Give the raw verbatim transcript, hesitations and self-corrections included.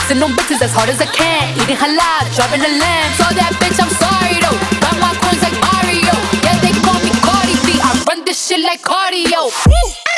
Flexing on bitches as hard as I can. Eating halal, driving a lamb. So that bitch, I'm sorry though. Got my coins like Mario. Yeah, they call me Cardi B. I run this shit like cardio. Woo!